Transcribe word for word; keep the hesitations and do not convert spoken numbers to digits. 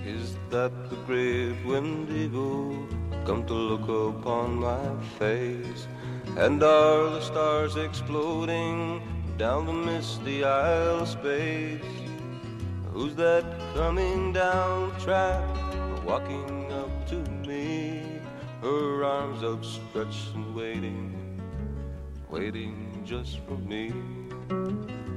Is that the great Wendigo come to look upon my face? And are the stars exploding down the misty aisle of space? Who's that coming down the track, walking up to me, her arms outstretched and waiting, waiting just for me?